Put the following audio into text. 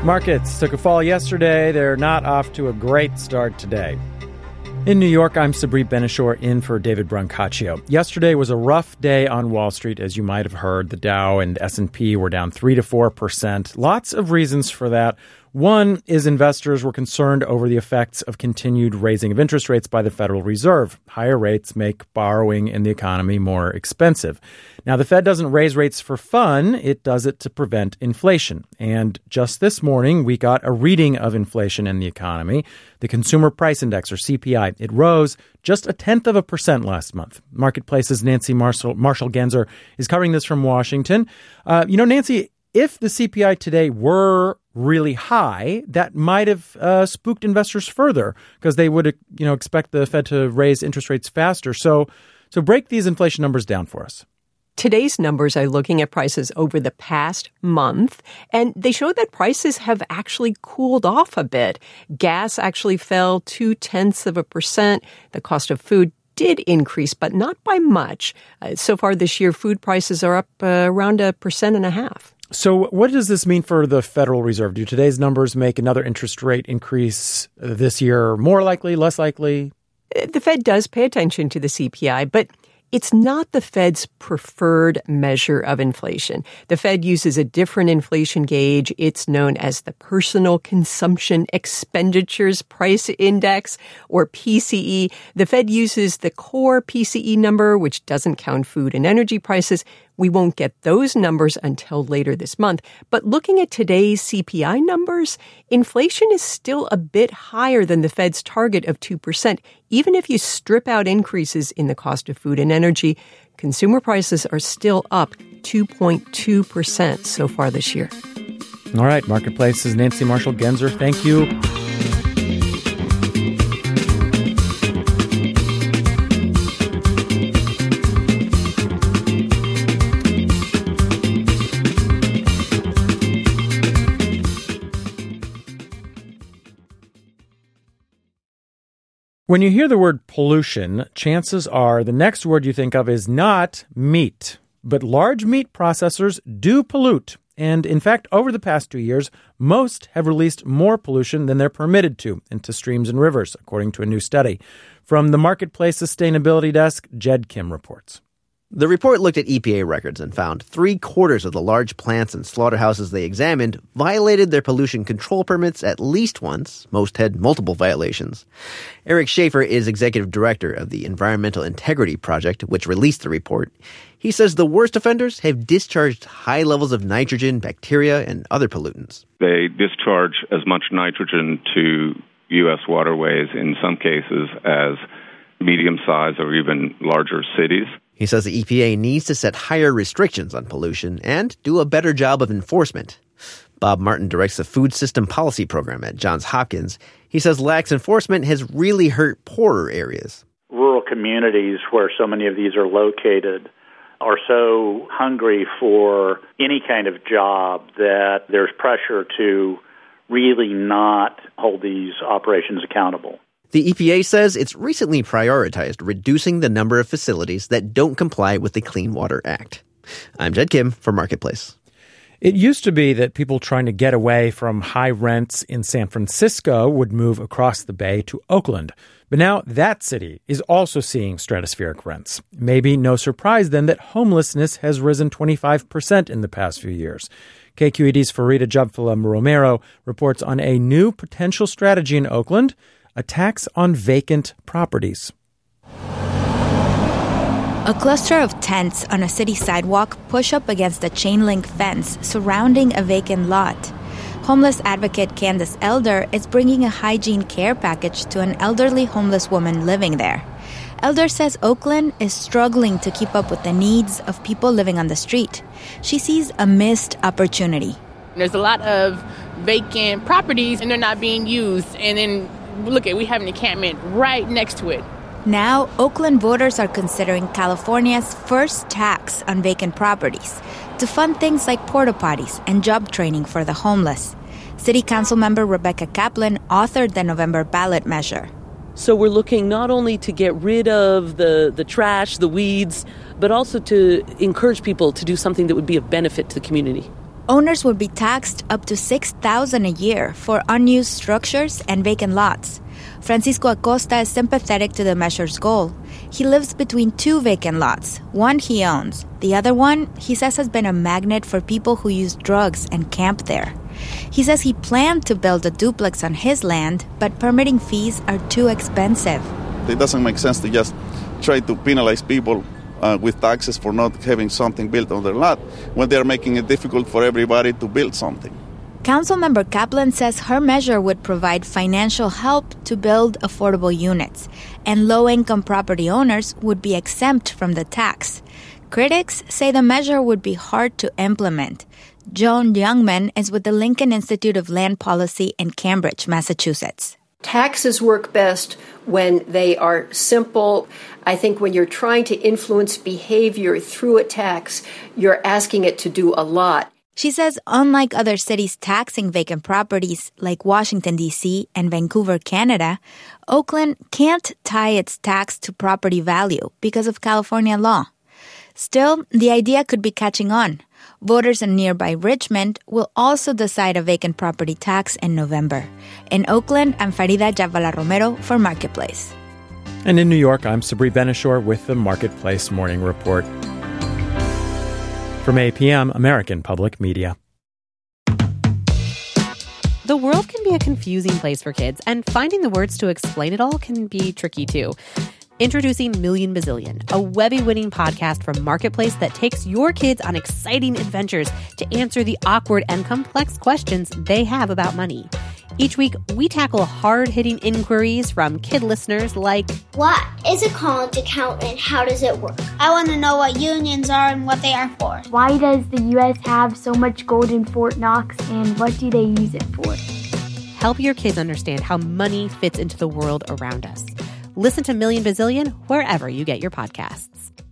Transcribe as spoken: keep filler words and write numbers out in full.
Markets took a fall yesterday. They're not off to a great start today. In New York, I'm Sabri Benishore in for David Brancaccio. Yesterday was a rough day on Wall Street, as you might have heard. The Dow and S and P were down three to four percent. Lots of reasons for that. One is investors were concerned over the effects of continued raising of interest rates by the Federal Reserve. Higher rates make borrowing in the economy more expensive. Now, the Fed doesn't raise rates for fun. It does it to prevent inflation. And just this morning, we got a reading of inflation in the economy. The Consumer Price Index, or C P I, it rose just a tenth of a percent last month. Marketplace's Nancy Marshall, Marshall Genzer is covering this from Washington. Uh, you know, Nancy, if the C P I today were really high, that might have uh, spooked investors further because they would, you know, expect the Fed to raise interest rates faster. So, so break these inflation numbers down for us. Today's numbers are looking at prices over the past month, and they show that prices have actually cooled off a bit. Gas actually fell two-tenths of a percent. The cost of food did increase, but not by much. Uh, so far this year, food prices are up uh, around a percent and a half. So what does this mean for the Federal Reserve? Do today's numbers make another interest rate increase this year more likely, less likely? The Fed does pay attention to the C P I, but it's not the Fed's preferred measure of inflation. The Fed uses a different inflation gauge. It's known as the Personal Consumption Expenditures Price Index, or P C E. The Fed uses the core P C E number, which doesn't count food and energy prices. We won't get those numbers until later this month. But looking at today's C P I numbers, inflation is still a bit higher than the Fed's target of two percent. Even if you strip out increases in the cost of food and energy, consumer prices are still up two point two percent so far this year. All right, Marketplace's Nancy Marshall Genzer, thank you. When you hear the word pollution, chances are the next word you think of is not meat. But large meat processors do pollute. And in fact, over the past two years, most have released more pollution than they're permitted to into streams and rivers, according to a new study. From the Marketplace Sustainability Desk, Jed Kim reports. The report looked at E P A records and found three-quarters of the large plants and slaughterhouses they examined violated their pollution control permits at least once. Most had multiple violations. Eric Schaefer is executive director of the Environmental Integrity Project, which released the report. He says the worst offenders have discharged high levels of nitrogen, bacteria, and other pollutants. They discharge as much nitrogen to U S waterways, in some cases, as medium-sized or even larger cities. He says the E P A needs to set higher restrictions on pollution and do a better job of enforcement. Bob Martin directs the Food System Policy Program at Johns Hopkins. He says lax enforcement has really hurt poorer areas. Rural communities where so many of these are located are so hungry for any kind of job that there's pressure to really not hold these operations accountable. The E P A says it's recently prioritized reducing the number of facilities that don't comply with the Clean Water Act. I'm Jed Kim for Marketplace. It used to be that people trying to get away from high rents in San Francisco would move across the bay to Oakland. But now that city is also seeing stratospheric rents. Maybe no surprise then that homelessness has risen twenty-five percent in the past few years. K Q E D's Farida Jabfala Romero reports on a new potential strategy in Oakland: a tax on vacant properties. A cluster of tents on a city sidewalk push up against a chain-link fence surrounding a vacant lot. Homeless advocate Candace Elder is bringing a hygiene care package to an elderly homeless woman living there. Elder says Oakland is struggling to keep up with the needs of people living on the street. She sees a missed opportunity. There's a lot of vacant properties and they're not being used. And then look at, we have an encampment right next to it. Now, Oakland voters are considering California's first tax on vacant properties to fund things like porta potties and job training for the homeless. City Council member Rebecca Kaplan authored the November ballot measure. So we're looking not only to get rid of the, the trash, the weeds, but also to encourage people to do something that would be of benefit to the community. Owners would be taxed up to six thousand dollars a year for unused structures and vacant lots. Francisco Acosta is sympathetic to the measure's goal. He lives between two vacant lots. One he owns. The other one, he says, has been a magnet for people who use drugs and camp there. He says he planned to build a duplex on his land, but permitting fees are too expensive. It doesn't make sense to just try to penalize people uh, with taxes for not having something built on their lot when they're making it difficult for everybody to build something. Councilmember Kaplan says her measure would provide financial help to build affordable units, and low-income property owners would be exempt from the tax. Critics say the measure would be hard to implement. Joan Youngman is with the Lincoln Institute of Land Policy in Cambridge, Massachusetts. Taxes work best when they are simple. I think when you're trying to influence behavior through a tax, you're asking it to do a lot. She says unlike other cities taxing vacant properties like Washington, D C and Vancouver, Canada, Oakland can't tie its tax to property value because of California law. Still, the idea could be catching on. Voters in nearby Richmond will also decide a vacant property tax in November. In Oakland, I'm Farida Jhabvala Romero for Marketplace. And in New York, I'm Sabri Benishore with the Marketplace Morning Report. From A P M, American Public Media. The world can be a confusing place for kids, and finding the words to explain it all can be tricky too. Introducing Million Bazillion, a Webby-winning podcast from Marketplace that takes your kids on exciting adventures to answer the awkward and complex questions they have about money. Each week, we tackle hard-hitting inquiries from kid listeners like, what is a college account and how does it work? I want to know what unions are and what they are for. Why does the U S have so much gold in Fort Knox and what do they use it for? Help your kids understand how money fits into the world around us. Listen to Million Bazillion wherever you get your podcasts.